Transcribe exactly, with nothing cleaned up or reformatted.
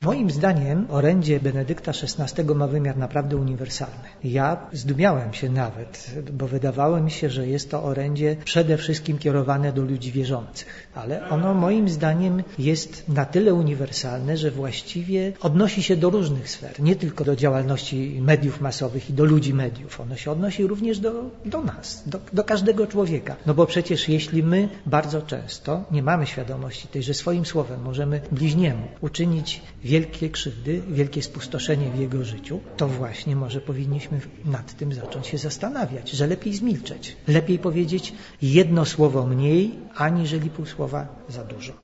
Moim zdaniem orędzie Benedykta szesnastego ma wymiar naprawdę uniwersalny. Ja zdumiałem się nawet, bo wydawało mi się, że jest to orędzie przede wszystkim kierowane do ludzi wierzących. Ale ono moim zdaniem jest na tyle uniwersalne, że właściwie odnosi się do różnych sfer. Nie tylko do działalności mediów masowych i do ludzi mediów. Ono się odnosi również do, do nas, do, do każdego człowieka. No bo przecież jeśli my bardzo często nie mamy świadomości tej, że swoim słowem możemy bliźniemu uczynić wielkie krzywdy, wielkie spustoszenie w jego życiu, to właśnie może powinniśmy nad tym zacząć się zastanawiać, że lepiej zmilczeć. Lepiej powiedzieć jedno słowo mniej, aniżeli pół słowa za dużo.